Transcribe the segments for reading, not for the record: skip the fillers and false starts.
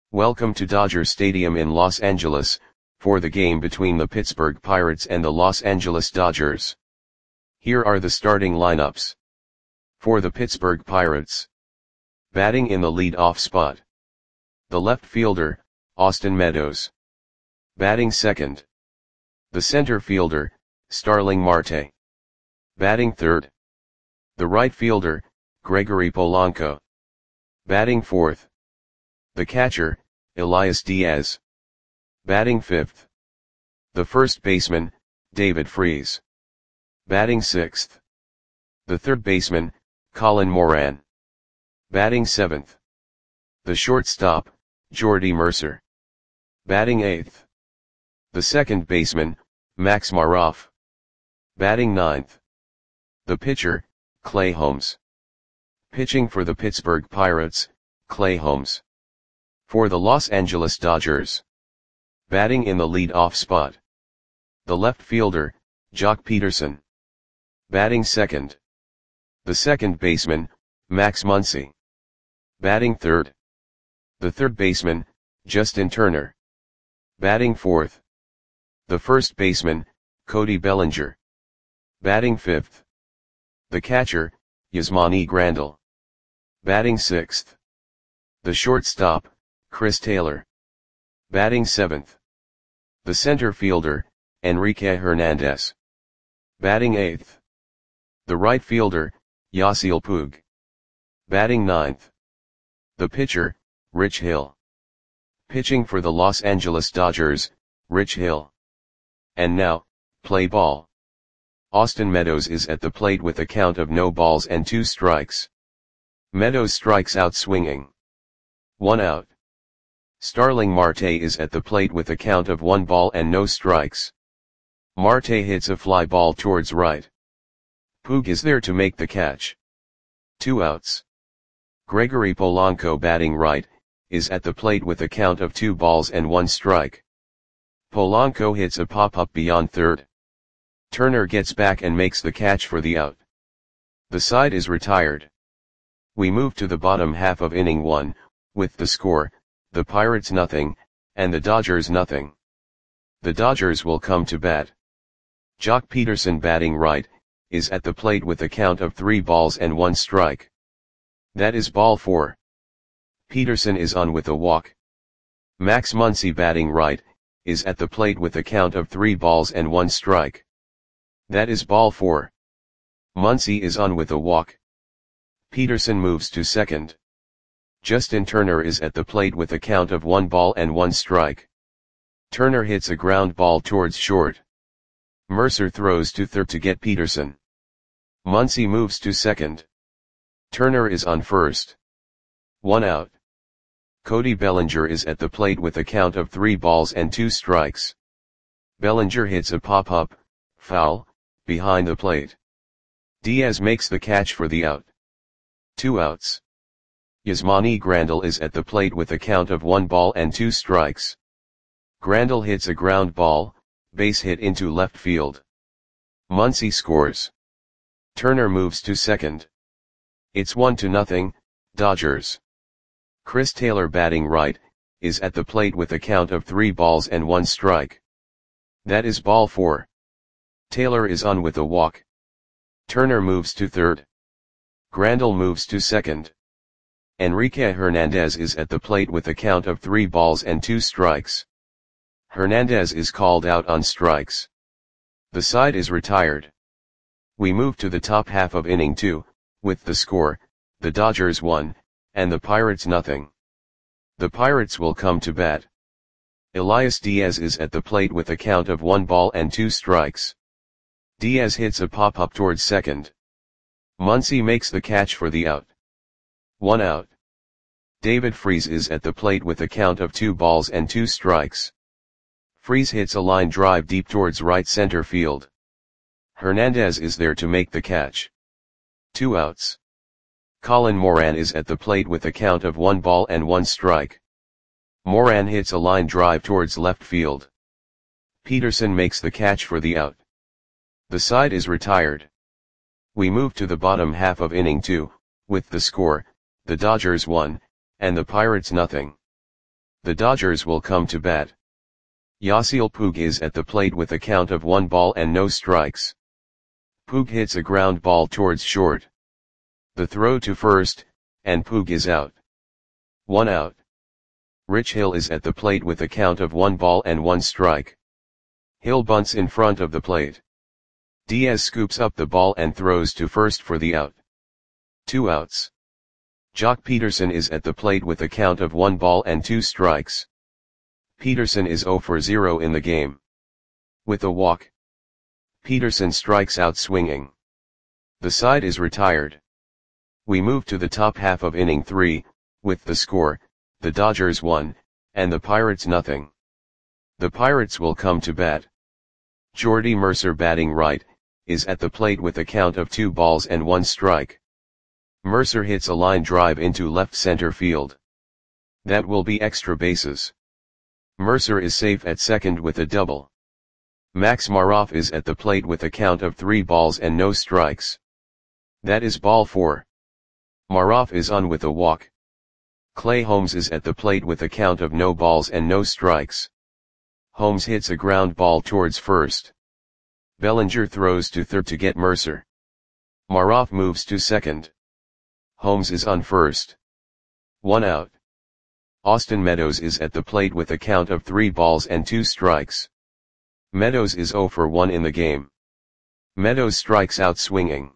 Welcome to Dodger Stadium in Los Angeles, for the game between the Pittsburgh Pirates and the Los Angeles Dodgers. Here are the starting lineups. For the Pittsburgh Pirates. Batting in the lead-off spot. The left fielder, Austin Meadows. Batting second. The center fielder, Starling Marte. Batting third. The right fielder, Gregory Polanco. Batting fourth. The catcher, Elias Diaz. Batting fifth. The first baseman, David Freese. Batting sixth. The third baseman, Colin Moran. Batting seventh. The shortstop, Jordy Mercer. Batting eighth. The second baseman, Max Maroff. Batting ninth. The pitcher, Clay Holmes. Pitching for the Pittsburgh Pirates, Clay Holmes. For the Los Angeles Dodgers. Batting in the lead-off spot. The left fielder, Joc Pederson. Batting second. The second baseman, Max Muncy. Batting third. The third baseman, Justin Turner. Batting fourth. The first baseman, Cody Bellinger. Batting fifth. The catcher, Yasmani Grandal. Batting sixth. The shortstop, Chris Taylor. Batting seventh. The center fielder, Enrique Hernandez. Batting eighth. The right fielder, Yasiel Puig. Batting ninth. The pitcher, Rich Hill. Pitching for the Los Angeles Dodgers, Rich Hill. And now, play ball. Austin Meadows is at the plate with a count of no balls and 2 strikes. Meadows strikes out swinging. 1 out. Starling Marte is at the plate with a count of 1 ball and no strikes. Marte hits a fly ball towards right. Puig is there to make the catch. 2 outs. Gregory Polanco batting right, is at the plate with a count of 2 balls and 1 strike. Polanco hits a pop-up beyond third. Turner gets back and makes the catch for the out. The side is retired. We move to the bottom half of inning 1, with the score, the Pirates nothing, and the Dodgers nothing. The Dodgers will come to bat. Joc Pederson batting right, is at the plate with a count of 3 balls and 1 strike. That is ball 4. Pederson is on with a walk. Max Muncy batting right, is at the plate with a count of 3 balls and 1 strike. That is ball 4. Muncy is on with a walk. Pederson moves to second. Justin Turner is at the plate with a count of 1 ball and 1 strike. Turner hits a ground ball towards short. Mercer throws to third to get Pederson. Muncy moves to second. Turner is on first. 1 out. Cody Bellinger is at the plate with a count of 3 balls and 2 strikes. Bellinger hits a pop-up, foul, behind the plate. Diaz makes the catch for the out. 2 outs. Yasmani Grandal is at the plate with a count of 1 ball and 2 strikes. Grandal hits a ground ball, base hit into left field. Muncy scores. Turner moves to second. It's 1-0, Dodgers. Chris Taylor batting right, is at the plate with a count of 3 balls and 1 strike. That is ball 4. Taylor is on with a walk. Turner moves to third. Grandal moves to second. Enrique Hernandez is at the plate with a count of 3 balls and 2 strikes. Hernandez is called out on strikes. The side is retired. We move to the top half of inning 2, with the score, the Dodgers 1, and the Pirates nothing. The Pirates will come to bat. Elias Diaz is at the plate with a count of 1 ball and 2 strikes. Diaz hits a pop-up towards second. Muncy makes the catch for the out. 1 out. David Freese is at the plate with a count of 2 balls and 2 strikes. Freese hits a line drive deep towards right center field. Hernandez is there to make the catch. 2 outs. Colin Moran is at the plate with a count of 1 ball and 1 strike. Moran hits a line drive towards left field. Pederson makes the catch for the out. The side is retired. We move to the bottom half of inning 2, with the score, the Dodgers 1, and the Pirates nothing. The Dodgers will come to bat. Yasiel Puig is at the plate with a count of 1 ball and no strikes. Puig hits a ground ball towards short. The throw to first, and Puig is out. 1 out. Rich Hill is at the plate with a count of 1 ball and 1 strike. Hill bunts in front of the plate. Diaz scoops up the ball and throws to first for the out. 2 outs. Joc Pederson is at the plate with a count of 1 ball and 2 strikes. Pederson is 0 for 0 in the game. With a walk, Pederson strikes out swinging. The side is retired. We move to the top half of inning 3, with the score, the Dodgers 1, and the Pirates nothing. The Pirates will come to bat. Jordy Mercer, batting right, is at the plate with a count of 2 balls and 1 strike. Mercer hits a line drive into left center field. That will be extra bases. Mercer is safe at second with a double. Max Maroff is at the plate with a count of 3 balls and no strikes. That is ball 4. Maroff is on with a walk. Clay Holmes is at the plate with a count of no balls and no strikes. Holmes hits a ground ball towards first. Bellinger throws to third to get Mercer. Maroff moves to second. Holmes is on first. 1 out. Austin Meadows is at the plate with a count of 3 balls and 2 strikes. Meadows is 0 for 1 in the game. Meadows strikes out swinging.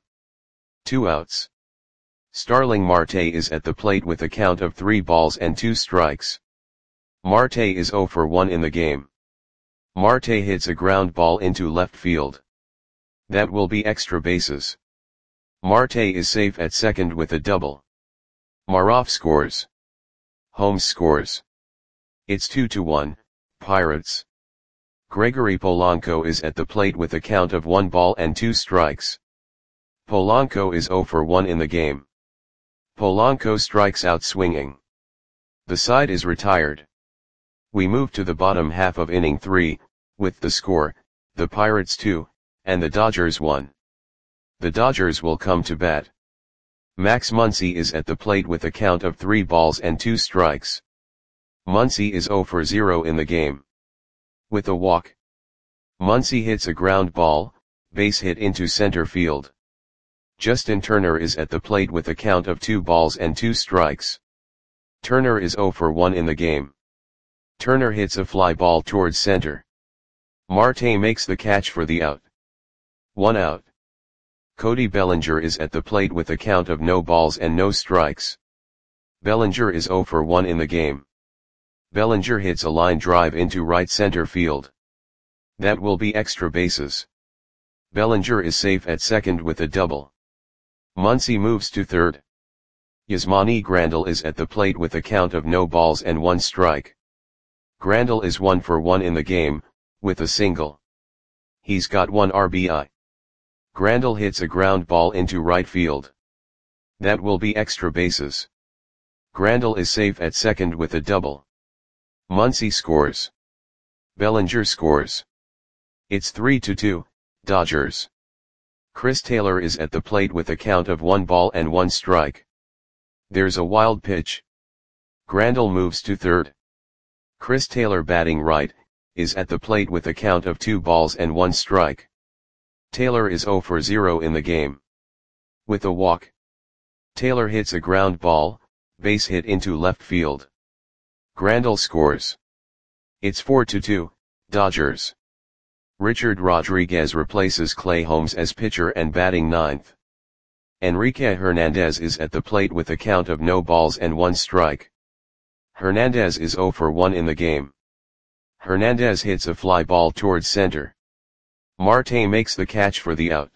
2 outs. Starling Marte is at the plate with a count of 3 balls and 2 strikes. Marte is 0 for 1 in the game. Marte hits a ground ball into left field. That will be extra bases. Marte is safe at second with a double. Maroff scores. Holmes scores. It's 2-1, Pirates. Gregory Polanco is at the plate with a count of 1 ball and 2 strikes. Polanco is 0 for 1 in the game. Polanco strikes out swinging. The side is retired. We move to the bottom half of inning 3, with the score, the Pirates 2, and the Dodgers 1. The Dodgers will come to bat. Max Muncy is at the plate with a count of 3 balls and 2 strikes. Muncy is 0 for 0 in the game. With a walk, Muncy hits a ground ball, base hit into center field. Justin Turner is at the plate with a count of 2 balls and 2 strikes. Turner is 0 for 1 in the game. Turner hits a fly ball towards center. Marte makes the catch for the out. 1 out. Cody Bellinger is at the plate with a count of no balls and no strikes. Bellinger is 0 for 1 in the game. Bellinger hits a line drive into right center field. That will be extra bases. Bellinger is safe at second with a double. Muncy moves to third. Yasmani Grandal is at the plate with a count of no balls and 1 strike. Grandal is 1 for 1 in the game, with a single. He's got 1 RBI. Grandal hits a ground ball into right field. That will be extra bases. Grandal is safe at second with a double. Muncy scores. Bellinger scores. It's 3-2, Dodgers. Chris Taylor is at the plate with a count of 1 ball and 1 strike. There's a wild pitch. Grandal moves to third. Chris Taylor, batting right, is at the plate with a count of 2 balls and 1 strike. Taylor is 0 for 0 in the game. With a walk, Taylor hits a ground ball, base hit into left field. Grandal scores. It's 4-2, Dodgers. Richard Rodriguez replaces Clay Holmes as pitcher and batting ninth. Enrique Hernandez is at the plate with a count of no balls and 1 strike. Hernandez is 0 for 1 in the game. Hernandez hits a fly ball towards center. Marte makes the catch for the out.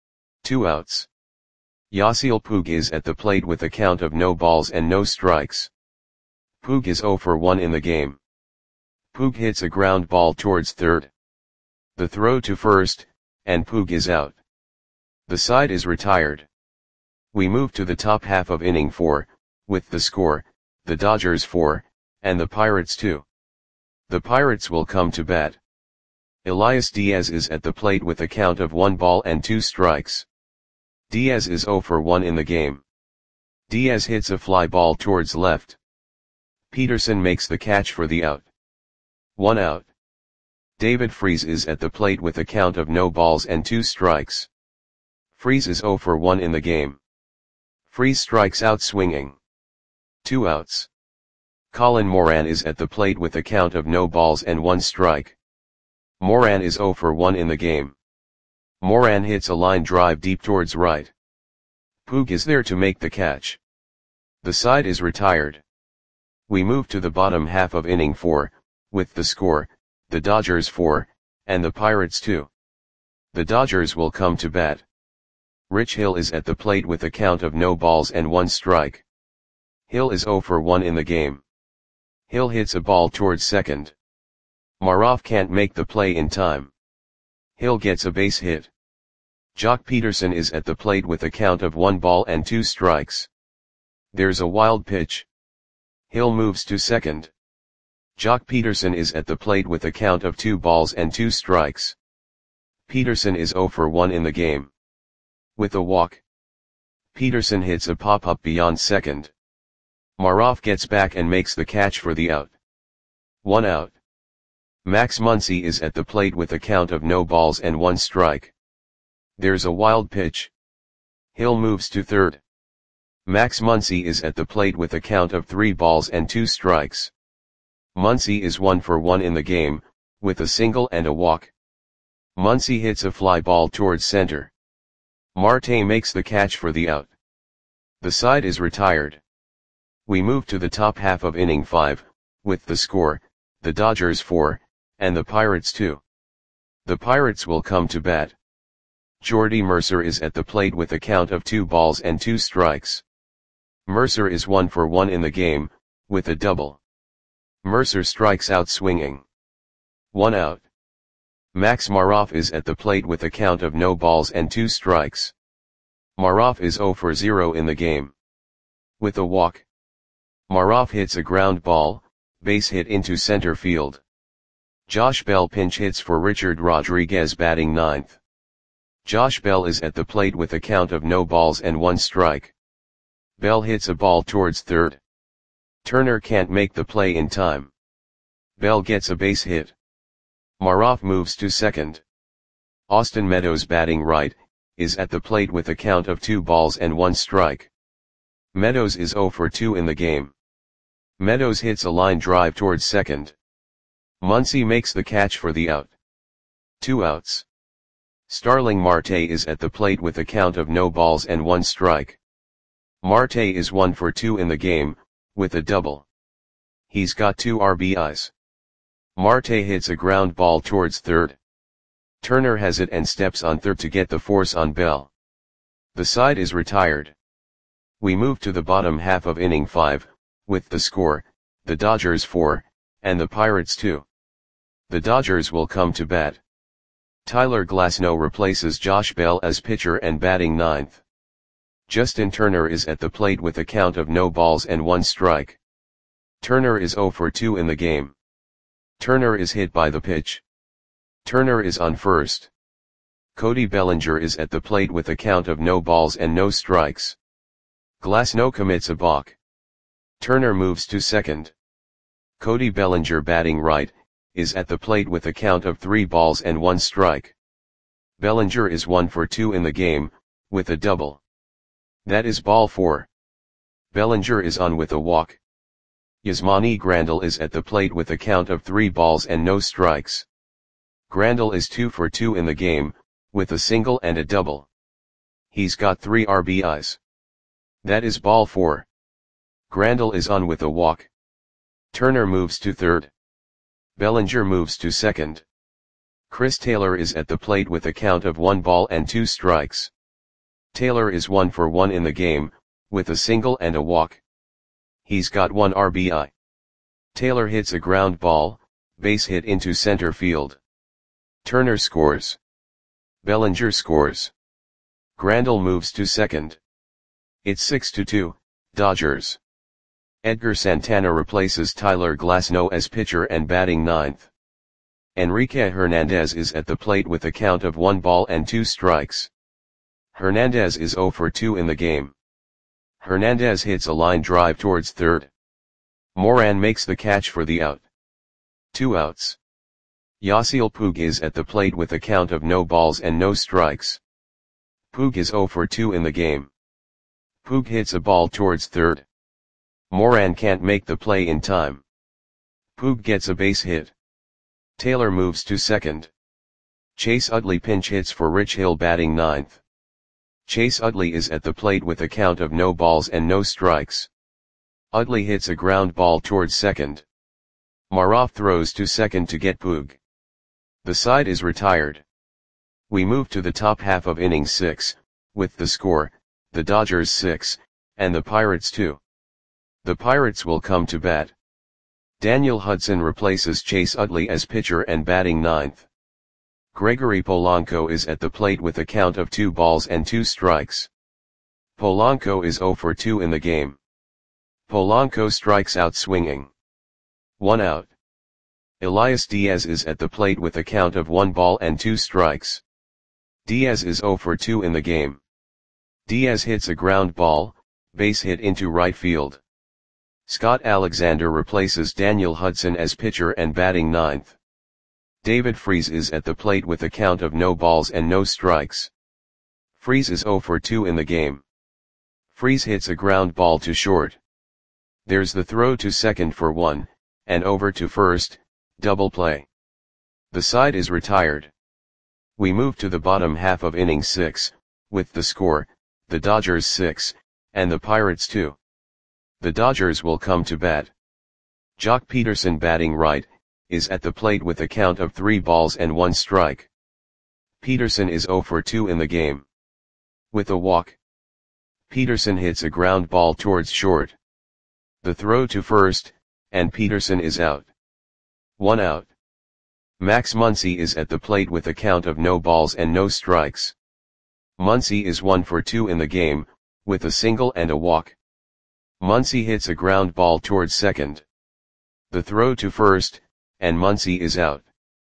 2 outs. Yasiel Puig is at the plate with a count of no balls and no strikes. Puig is 0 for 1 in the game. Puig hits a ground ball towards third. The throw to first, and Puig is out. The side is retired. We move to the top half of inning 4, with the score, the Dodgers 4, and the Pirates 2. The Pirates will come to bat. Elias Diaz is at the plate with a count of 1 ball and 2 strikes. Diaz is 0 for 1 in the game. Diaz hits a fly ball towards left. Peterson makes the catch for the out. 1 out. David Freese is at the plate with a count of no balls and 2 strikes. Freese is 0 for 1 in the game. Freese strikes out swinging. 2 outs. Colin Moran is at the plate with a count of no balls and 1 strike. Moran is 0 for 1 in the game. Moran hits a line drive deep towards right. Puig is there to make the catch. The side is retired. We move to the bottom half of inning 4, with the score, the Dodgers 4, and the Pirates 2. The Dodgers will come to bat. Rich Hill is at the plate with a count of no balls and 1 strike. Hill is 0 for 1 in the game. Hill hits a ball towards second. Maroff can't make the play in time. Hill gets a base hit. Jock Peterson is at the plate with a count of 1 ball and 2 strikes. There's a wild pitch. Hill moves to second. Jock Peterson is at the plate with a count of 2 balls and 2 strikes. Peterson is 0 for 1 in the game. With a walk, Peterson hits a pop-up beyond second. Maroff gets back and makes the catch for the out. 1 out. Max Muncy is at the plate with a count of no balls and 1 strike. There's a wild pitch. Hill moves to third. Max Muncy is at the plate with a count of 3 balls and 2 strikes. Muncy is 1 for 1 in the game, with a single and a walk. Muncy hits a fly ball towards center. Marte makes the catch for the out. The side is retired. We move to the top half of inning 5, with the score, the Dodgers 4, and the Pirates 2. The Pirates will come to bat. Jordy Mercer is at the plate with a count of 2 balls and 2 strikes. Mercer is 1 for 1 in the game, with a double. Mercer strikes out swinging. 1 out. Max Maroff is at the plate with a count of no balls and 2 strikes. Maroff is 0 for 0 in the game. With a walk, Maroff hits a ground ball, base hit into center field. Josh Bell pinch hits for Richard Rodriguez batting 9th. Josh Bell is at the plate with a count of no balls and 1 strike. Bell hits a ball towards third. Turner can't make the play in time. Bell gets a base hit. Maroff moves to second. Austin Meadows batting right, is at the plate with a count of 2 balls and 1 strike. Meadows is 0 for 2 in the game. Meadows hits a line drive towards second. Muncy makes the catch for the out. 2 outs. Starling Marte is at the plate with a count of no balls and 1 strike. Marte is 1 for 2 in the game, with a double. He's got 2 RBIs. Marte hits a ground ball towards third. Turner has it and steps on third to get the force on Bell. The side is retired. We move to the bottom half of inning 5, with the score, the Dodgers 4, and the Pirates 2. The Dodgers will come to bat. Tyler Glasnow replaces Josh Bell as pitcher and batting 9th. Justin Turner is at the plate with a count of no balls and 1 strike. Turner is 0 for 2 in the game. Turner is hit by the pitch. Turner is on first. Cody Bellinger is at the plate with a count of no balls and no strikes. Glasnow commits a balk. Turner moves to second. Cody Bellinger batting right, is at the plate with a count of 3 balls and 1 strike. Bellinger is 1 for 2 in the game, with a double. That is ball 4. Bellinger is on with a walk. Yasmani Grandal is at the plate with a count of 3 balls and no strikes. Grandal is 2 for 2 in the game, with a single and a double. He's got 3 RBIs. That is ball 4. Grandal is on with a walk. Turner moves to third. Bellinger moves to second. Chris Taylor is at the plate with a count of 1 ball and 2 strikes. Taylor is 1 for 1 in the game, with a single and a walk. He's got 1 RBI. Taylor hits a ground ball, base hit into center field. Turner scores. Bellinger scores. Grandal moves to second. It's 6-2, Dodgers. Edgar Santana replaces Tyler Glasnow as pitcher and batting 9th. Enrique Hernandez is at the plate with a count of 1 ball and 2 strikes. Hernandez is 0 for 2 in the game. Hernandez hits a line drive towards third. Moran makes the catch for the out. 2 outs. Yasiel Puig is at the plate with a count of no balls and no strikes. Puig is 0 for 2 in the game. Puig hits a ball towards third. Moran can't make the play in time. Puig gets a base hit. Taylor moves to second. Chase Utley pinch hits for Rich Hill batting ninth. Chase Utley is at the plate with a count of no balls and no strikes. Utley hits a ground ball towards second. Maroff throws to second to get Puig. The side is retired. We move to the top half of inning 6, with the score, the Dodgers 6, and the Pirates 2. The Pirates will come to bat. Daniel Hudson replaces Chase Utley as pitcher and batting ninth. Gregory Polanco is at the plate with a count of 2 balls and 2 strikes. Polanco is 0 for 2 in the game. Polanco strikes out swinging. 1 out. Elias Diaz is at the plate with a count of 1 ball and 2 strikes. Diaz is 0 for 2 in the game. Diaz hits a ground ball, base hit into right field. Scott Alexander replaces Daniel Hudson as pitcher and batting ninth. David Freese is at the plate with a count of no balls and no strikes. Freese is 0 for 2 in the game. Freese hits a ground ball to short. There's the throw to second for 1, and over to first, double play. The side is retired. We move to the bottom half of inning 6, with the score, the Dodgers 6, and the Pirates 2. The Dodgers will come to bat. Jock Peterson batting right, is at the plate with a count of 3 balls and 1 strike. Peterson is 0 for 2 in the game. With a walk. Peterson hits a ground ball towards short. The throw to first, and Peterson is out. 1 out. Max Muncy is at the plate with a count of no balls and no strikes. Muncy is 1 for 2 in the game, with a single and a walk. Muncy hits a ground ball towards second. The throw to first, and Muncy is out.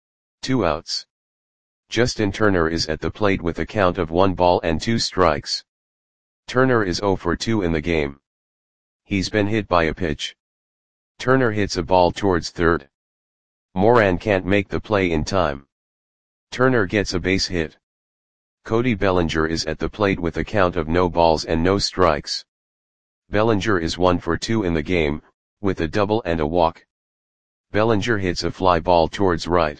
2 outs. Justin Turner is at the plate with a count of 1 ball and 2 strikes. Turner is 0 for 2 in the game. He's been hit by a pitch. Turner hits a ball towards third. Moran can't make the play in time. Turner gets a base hit. Cody Bellinger is at the plate with a count of no balls and no strikes. Bellinger is 1 for 2 in the game, with a double and a walk. Bellinger hits a fly ball towards right.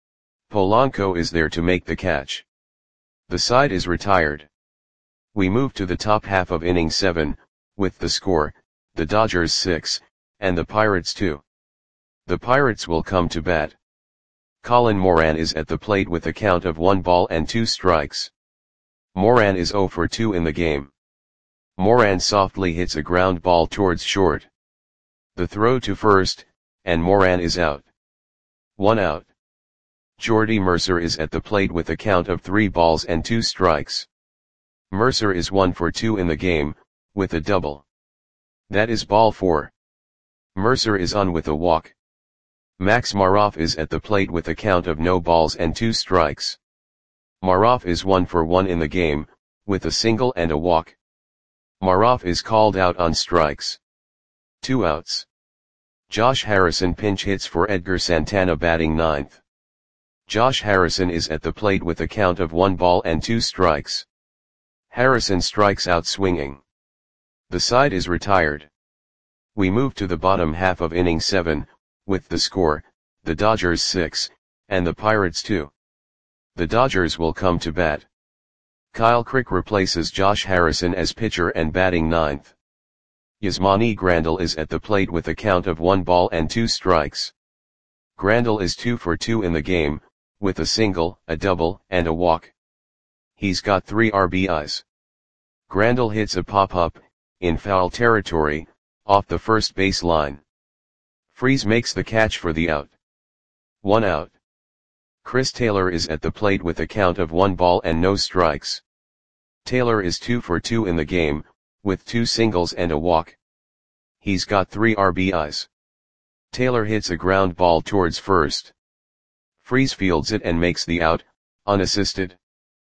Polanco is there to make the catch. The side is retired. We move to the top half of inning 7, with the score, the Dodgers 6, and the Pirates 2. The Pirates will come to bat. Colin Moran is at the plate with a count of 1 ball and 2 strikes. Moran is 0 for 2 in the game. Moran softly hits a ground ball towards short. The throw to first, and Moran is out. 1 out. Jordy Mercer is at the plate with a count of 3 balls and 2 strikes. Mercer is 1 for 2 in the game, with a double. That is ball 4. Mercer is on with a walk. Max Maroff is at the plate with a count of no balls and 2 strikes. Maroff is 1 for 1 in the game, with a single and a walk. Maroff is called out on strikes. 2 outs. Josh Harrison pinch hits for Edgar Santana batting ninth. Josh Harrison is at the plate with a count of 1 ball and 2 strikes. Harrison strikes out swinging. The side is retired. We move to the bottom half of inning 7, with the score, the Dodgers 6, and the Pirates 2. The Dodgers will come to bat. Kyle Crick replaces Josh Harrison as pitcher and batting ninth. Yasmani Grandal is at the plate with a count of 1 ball and 2 strikes. Grandal is 2 for 2 in the game, with a single, a double, and a walk. He's got 3 RBIs. Grandal hits a pop-up, in foul territory, off the first base line. Freese makes the catch for the out. 1 out. Chris Taylor is at the plate with a count of 1 ball and no strikes. Taylor is 2 for 2 in the game, with 2 singles and a walk. He's got 3 RBIs. Taylor hits a ground ball towards first. Freese fields it and makes the out, unassisted.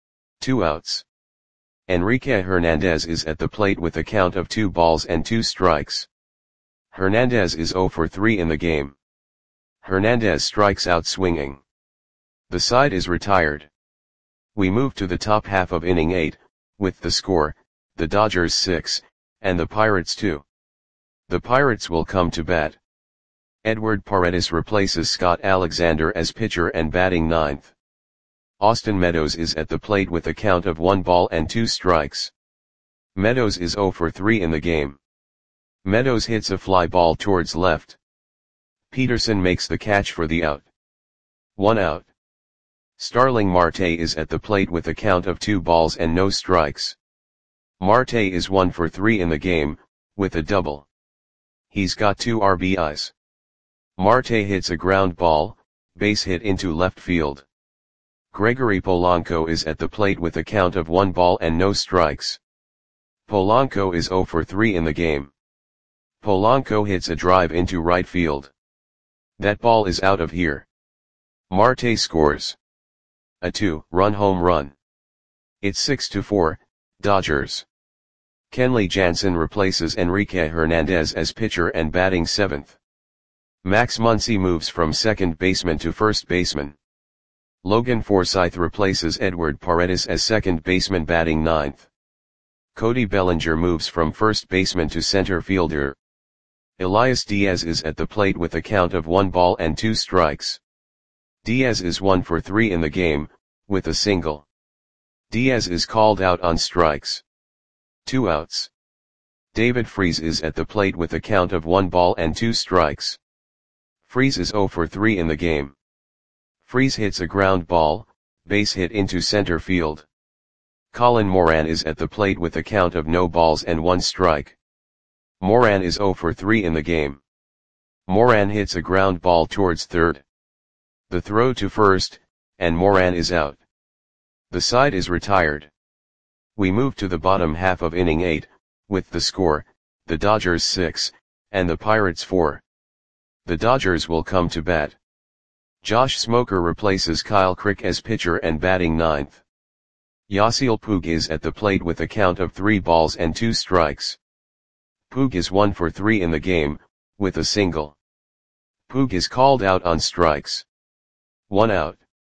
2 outs. Enrique Hernandez is at the plate with a count of 2 balls and 2 strikes. Hernandez is 0 for 3 in the game. Hernandez strikes out swinging. The side is retired. We move to the top half of inning 8, with the score, the Dodgers 6, and the Pirates 2. The Pirates will come to bat. Edward Paredes replaces Scott Alexander as pitcher and batting 9th. Austin Meadows is at the plate with a count of 1 ball and 2 strikes. Meadows is 0 for 3 in the game. Meadows hits a fly ball towards left. Peterson makes the catch for the out. 1 out. Starling Marte is at the plate with a count of 2 balls and no strikes. Marte is 1 for 3 in the game, with a double. He's got 2 RBIs. Marte hits a ground ball, base hit into left field. Gregory Polanco is at the plate with a count of 1 ball and no strikes. Polanco is 0 for 3 in the game. Polanco hits a drive into right field. That ball is out of here. Marte scores a 2-run home run. It's 6-4, Dodgers. Kenley Jansen replaces Enrique Hernandez as pitcher and batting 7th. Max Muncy moves from second baseman to first baseman. Logan Forsythe replaces Edward Paredes as second baseman batting 9th. Cody Bellinger moves from first baseman to center fielder. Elias Diaz is at the plate with a count of 1 ball and 2 strikes. Diaz is 1 for 3 in the game, with a single. Diaz is called out on strikes. 2 outs. David Freese is at the plate with a count of 1 ball and 2 strikes. Freese is 0 for 3 in the game. Freese hits a ground ball, base hit into center field. Colin Moran is at the plate with a count of no balls and 1 strike. Moran is 0 for 3 in the game. Moran hits a ground ball towards third. The throw to first, and Moran is out. The side is retired. We move to the bottom half of inning 8, with the score, the Dodgers 6, and the Pirates 4. The Dodgers will come to bat. Josh Smoker replaces Kyle Crick as pitcher and batting 9th. Yasiel Puig is at the plate with a count of 3 balls and 2 strikes. Puig is 1 for 3 in the game, with a single. Puig is called out on strikes. 1 out.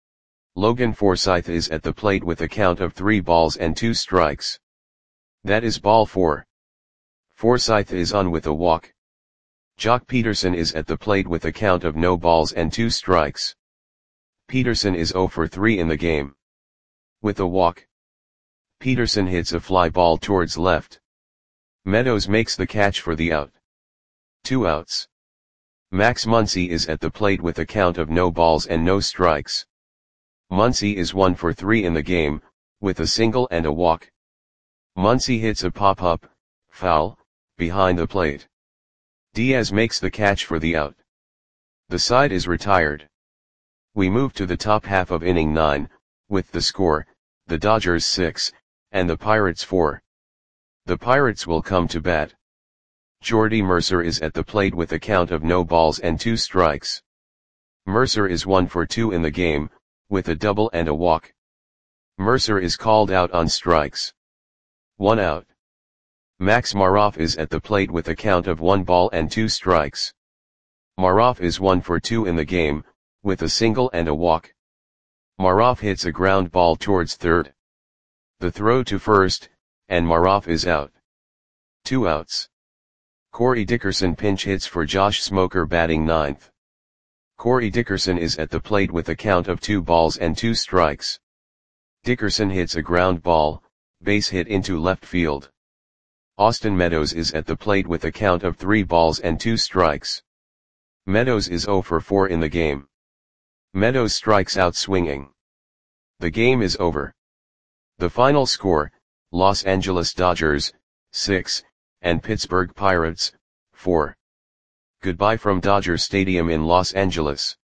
Logan Forsythe is at the plate with a count of 3 balls and 2 strikes. That is ball 4. Forsythe is on with a walk. Jock Peterson is at the plate with a count of no balls and 2 strikes. Peterson is 0 for 3 in the game. With a walk. Peterson hits a fly ball towards left. Meadows makes the catch for the out. 2 outs. Max Muncy is at the plate with a count of no balls and no strikes. Muncy is 1 for 3 in the game, with a single and a walk. Muncy hits a pop-up, foul, behind the plate. Diaz makes the catch for the out. The side is retired. We move to the top half of inning 9, with the score, the Dodgers 6, and the Pirates 4. The Pirates will come to bat. Jordy Mercer is at the plate with a count of no balls and 2 strikes. Mercer is 1 for 2 in the game, with a double and a walk. Mercer is called out on strikes. 1 out. Max Maroff is at the plate with a count of 1 ball and 2 strikes. Maroff is 1 for 2 in the game, with a single and a walk. Maroff hits a ground ball towards third. The throw to first, and Maroff is out. 2 outs. Corey Dickerson pinch hits for Josh Smoker batting 9th. Corey Dickerson is at the plate with a count of 2 balls and 2 strikes. Dickerson hits a ground ball, base hit into left field. Austin Meadows is at the plate with a count of 3 balls and 2 strikes. Meadows is 0 for 4 in the game. Meadows strikes out swinging. The game is over. The final score, Los Angeles Dodgers, 6, and Pittsburgh Pirates, 4. Goodbye from Dodger Stadium in Los Angeles.